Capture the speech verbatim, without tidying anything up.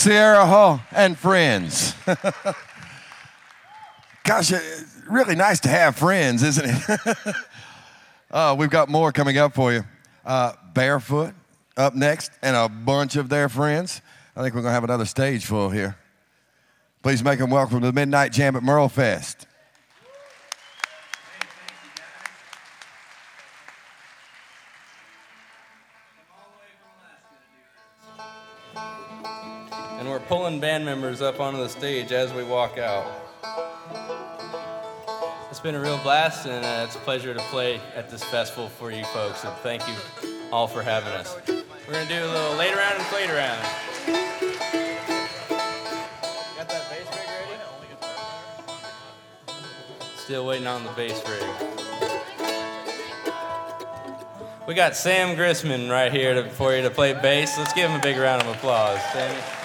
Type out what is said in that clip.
Sierra Hall and friends. Gosh, it's really nice to have friends, isn't it? uh, we've got more coming up for you. Uh, Barefoot up next, and a bunch of their friends. I think we're going to have another stage full here. Please make them welcome to the Midnight Jam at Merle Fest. And we're pulling band members up onto the stage as we walk out. It's been a real blast, and uh, it's a pleasure to play at this festival for you folks, and thank you all for having us. We're going to do a little late around and played around. Got that bass rig ready? Still waiting on the bass rig. We got Sam Grissman right here to, for you to play bass. Let's give him a big round of applause. Sammy.